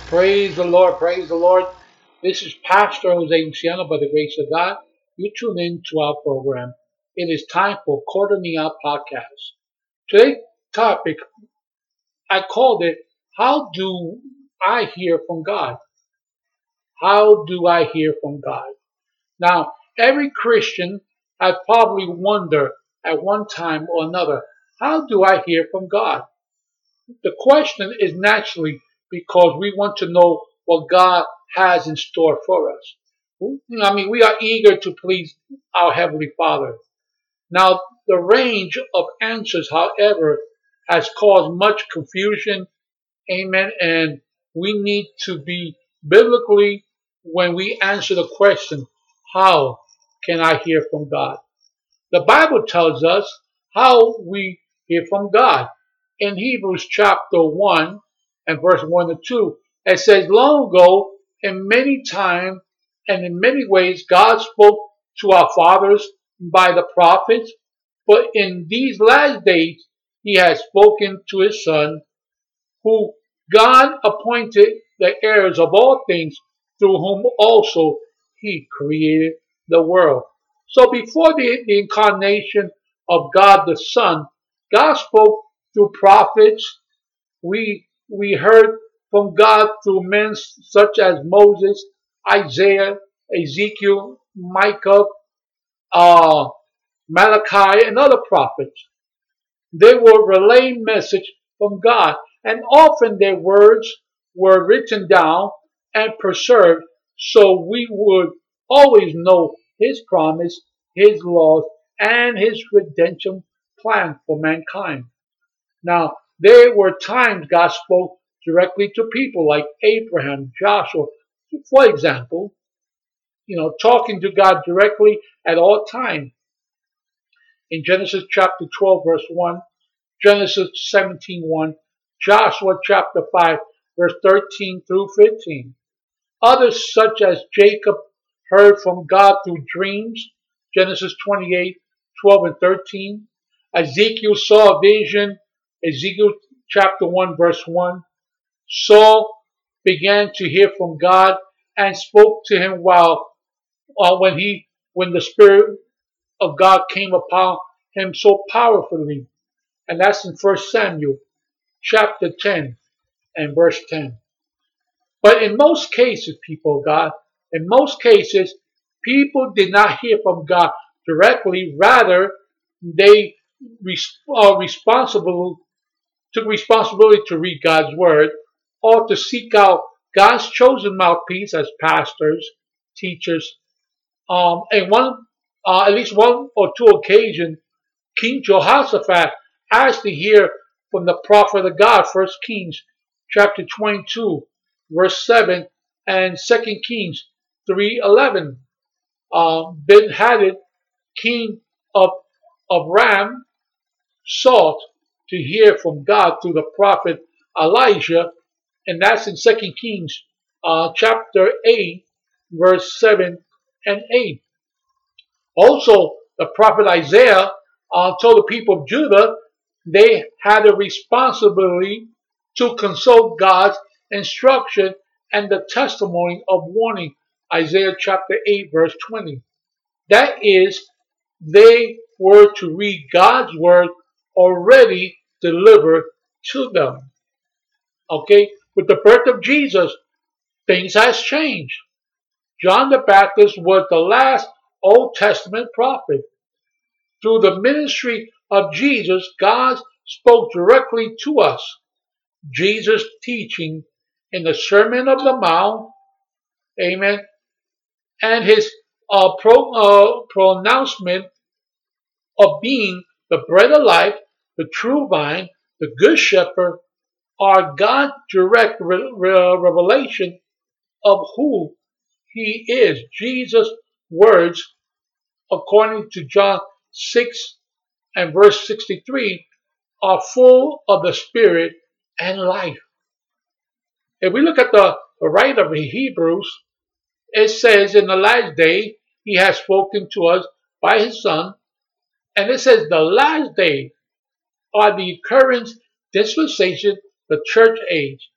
Praise the Lord, praise the Lord. This is Pastor Jose Luciano by the grace of God. You tune in to our program. It is time for Cordonia Podcast. Today's topic, I called it, How Do I Hear from God? How do I hear from God? Now, every Christian has probably wondered at one time or another, how do I hear from God? The question is naturally because we want to know what God has in store for us. We are eager to please our Heavenly Father. Now, the range of answers, however, has caused much confusion. Amen. And we need to be biblically when we answer the question, how can I hear from God? The Bible tells us how we hear from God. In Hebrews chapter 1 and verse 1 to 2, it says, long ago, in many times and in many ways, God spoke to our fathers by the prophets, but in these last days, he has spoken to his Son, who God appointed the heirs of all things, through whom also he created the world. So before the incarnation of God the Son, God spoke through prophets. We heard from God through men such as Moses, Isaiah, Ezekiel, Micah, uh, Malachi, and other prophets. They were relaying message from God, and often their words were written down and preserved so we would always know His promise, His laws, and His redemption plan for mankind. Now, there were times God spoke directly to people like Abraham, Joshua, for example, talking to God directly at all times. In Genesis chapter 12, verse 1, Genesis 17:1, Joshua chapter 5, verse 13 through 15. Others, such as Jacob, heard from God through dreams, Genesis 28:12 and 13. Ezekiel saw a vision, Ezekiel chapter 1, verse 1. Saul began to hear from God and spoke to him when the Spirit of God came upon him so powerfully. And that's in 1 Samuel chapter 10 and verse 10. But in most cases, people of God, in most cases, people did not hear from God directly. Rather, they are responsible, took responsibility to read God's word or to seek out God's chosen mouthpiece as pastors, teachers. At least one or two occasions, King Jehoshaphat asked to hear from the prophet of God, 1 Kings chapter 22, verse 7, and 2 Kings 3:11. Ben-Hadad, king of, of Ram, sought to hear from God through the prophet Elijah, and that's in 2 Kings chapter 8, verse 7 and 8. Also, the prophet Isaiah told the people of Judah they had a responsibility to consult God's instruction and the testimony of warning, Isaiah chapter 8, verse 20. That is, they were to read God's word already delivered to them. Okay, with the birth of Jesus, things has changed. John the Baptist was the last Old Testament prophet. Through the ministry of Jesus, God spoke directly to us. Jesus' teaching in the Sermon of the Mount, amen, and his pronouncement of being the bread of life, the true vine, the good shepherd, are God's direct revelation of who he is. Jesus' words, according to John 6 and verse 63, are full of the Spirit and life. If we look at the writer of Hebrews, it says in the last day he has spoken to us by his Son, and it says the last day are the current dispensation, the church age.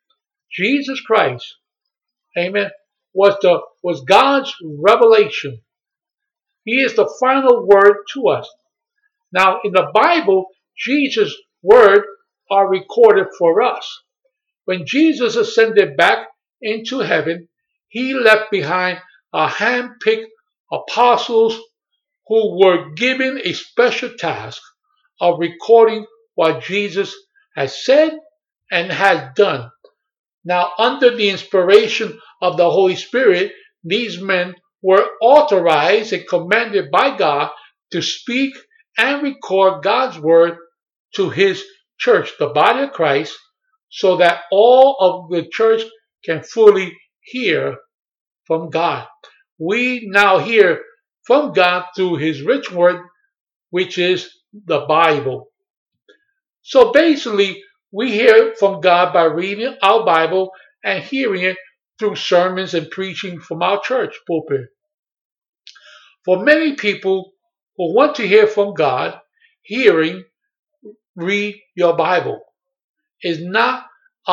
Jesus Christ, amen, was God's revelation. He is the final word to us. Now, in the Bible, Jesus' words are recorded for us. When Jesus ascended back into heaven, he left behind a hand-picked apostles who were given a special task of recording what Jesus has said and has done. Now, under the inspiration of the Holy Spirit, these men were authorized and commanded by God to speak and record God's word to his church, the body of Christ, so that all of the church can fully hear from God. We now hear from God through his rich word, which is the Bible. So basically, we hear from God by reading our Bible and hearing it through sermons and preaching from our church pulpit. For many people who want to hear from God, hearing, read your Bible is not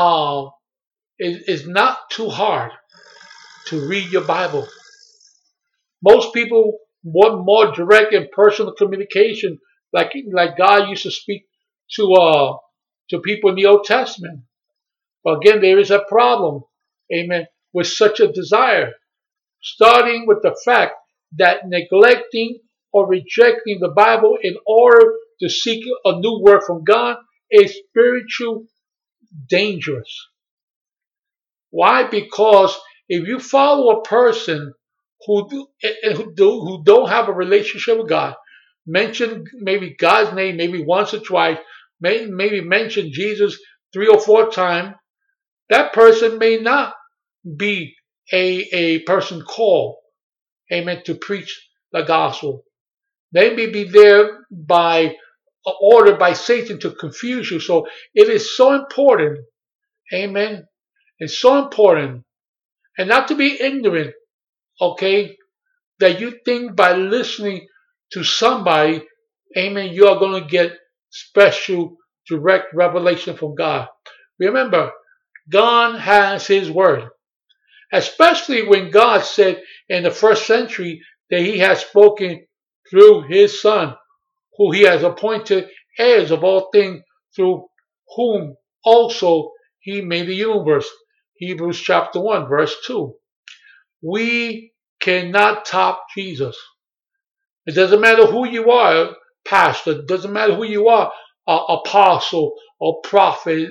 is not too hard to read your Bible. Most people want more direct and personal communication, like God used to speak to people in the Old Testament. But again, there is a problem, amen, with such a desire, starting with the fact that neglecting or rejecting the Bible in order to seek a new word from God is spiritual dangerous. Why? Because if you follow a person who don't have a relationship with God, mention maybe God's name maybe once or twice, maybe mention Jesus 3 or 4 times, that person may not be a person called, amen, to preach the gospel. They may be there by order by Satan to confuse you. So it is so important, amen. It's so important, and not to be ignorant, okay, that you think by listening to somebody, amen, you are going to get special direct revelation from God. Remember, God has his word, especially when God said in the first century that he has spoken through his son, who he has appointed heirs of all things, through whom also he made the universe. Hebrews chapter 1, verse 2. We cannot top Jesus. It doesn't matter who you are, pastor. It doesn't matter who you are, apostle or prophet.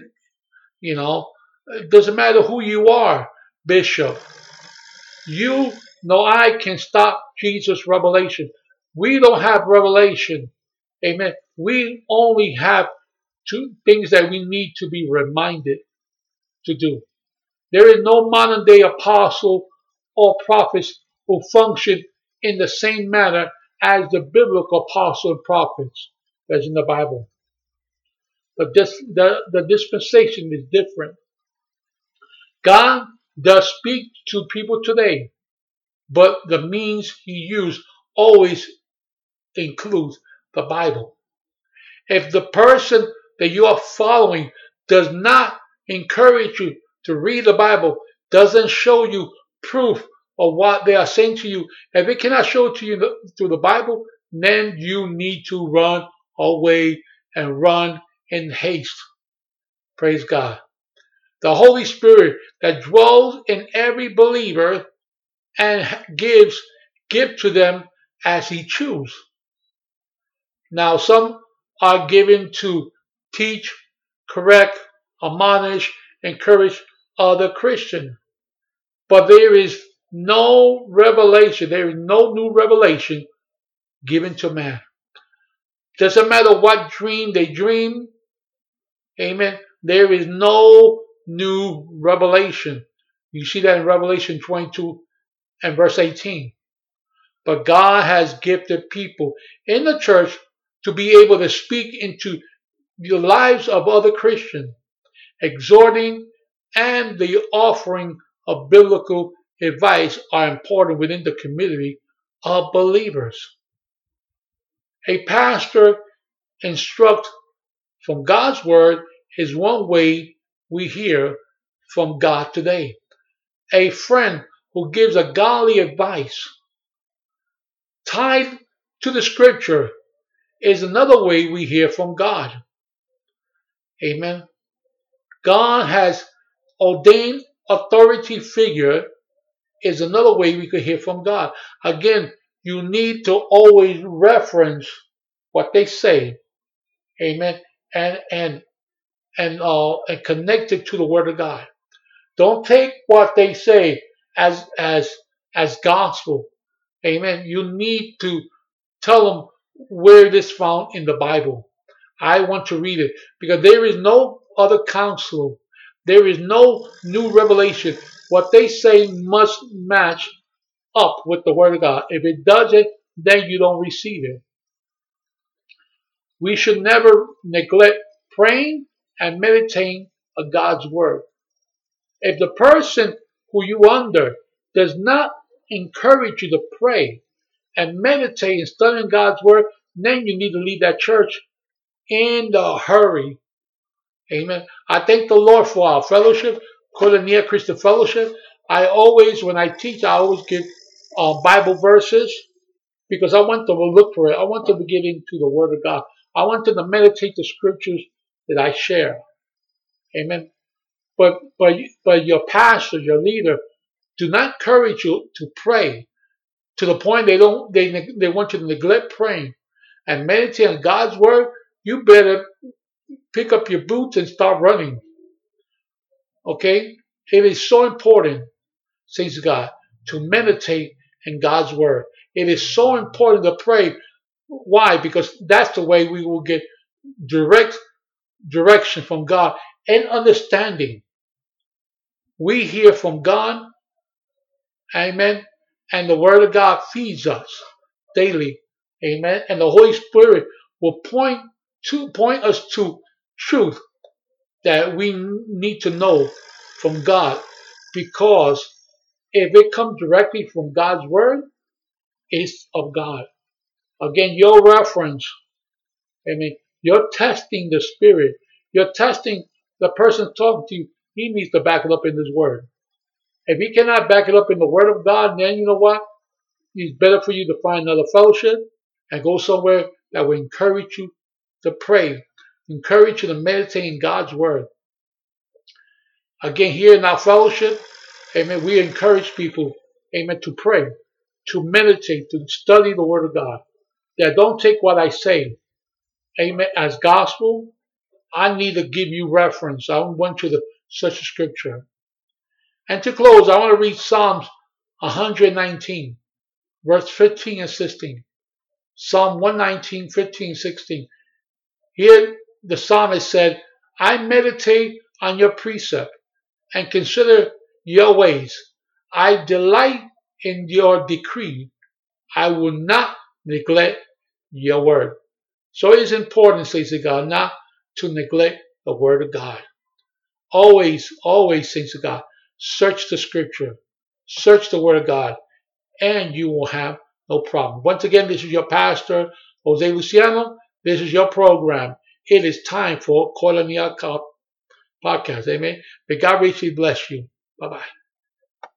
It doesn't matter who you are, bishop. You know, I can stop Jesus' revelation. We don't have revelation. Amen. We only have two things that we need to be reminded to do. There is no modern day apostle or prophets who function in the same manner as the biblical apostle and prophets that's in the Bible. But the dispensation is different. God does speak to people today, but the means he used always includes the Bible. If the person that you are following does not encourage you to read the Bible, doesn't show you proof of what they are saying to you, if it cannot show it to you through the Bible, then you need to run away and run in haste. Praise God. The Holy Spirit that dwells in every believer and give to them as he chooses. Now, some are given to teach, correct, admonish, encourage other Christians. But there is no revelation, there is no new revelation given to man. Doesn't matter what dream they dream, amen, there is no new revelation. You see that in Revelation 22 and verse 18. But God has gifted people in the church to be able to speak into the lives of other Christians, exhorting and the offering of biblical advice are important within the community of believers. A pastor instructs from God's word is one way we hear from God today. A friend who gives a godly advice tied to the scripture is another way we hear from God. Amen. God has ordained authority figure is another way we could hear from God. Again, you need to always reference what they say. Amen. And connect it to the word of God. Don't take what they say as gospel. Amen. You need to tell them where it is found in the Bible. I want to read it because there is no other counsel. There is no new revelation. What they say must match up with the Word of God. If it doesn't, then you don't receive it. We should never neglect praying and meditating on God's Word. If the person who you under does not encourage you to pray and meditate and study God's Word, then you need to leave that church in the hurry. Amen. I thank the Lord for our fellowship, Koinonia Christian Fellowship. I always, when I teach, I always give Bible verses because I want them to look for it. I want them to get into the Word of God. I want them to meditate the scriptures that I share. Amen. But your pastor, your leader, do not encourage you to pray to the point they want you to neglect praying and meditate on God's Word. You better pick up your boots and start running. Okay? It is so important, saints of God, to meditate in God's Word. It is so important to pray. Why? Because that's the way we will get direct direction from God and understanding. We hear from God, amen, and the Word of God feeds us daily, amen, and the Holy Spirit will point us to truth that we need to know from God, because if it comes directly from God's Word, it's of God. Again, your reference, amen, you're testing the Spirit, you're testing the person talking to you. He needs to back it up in His Word. If he cannot back it up in the Word of God, then you know what? It's better for you to find another fellowship and go somewhere that will encourage you to pray, encourage you to meditate in God's Word. Again, here in our fellowship, amen, we encourage people, amen, to pray, to meditate, to study the Word of God. Yeah, don't take what I say, amen, as gospel. I need to give you reference. I want you to search the scripture. And to close, I want to read Psalms 119, verse 15 and 16. Psalm 119, 15, 16. Here the psalmist said, I meditate on your precept and consider your ways. I delight in your decree. I will not neglect your word. So it is important, saints of God, not to neglect the word of God. Always, always, saints of God, search the scripture, search the word of God, and you will have no problem. Once again, this is your pastor, Jose Luciano. This is your program. It is time for Koinonia Podcast. Amen. May God richly bless you. Bye-bye.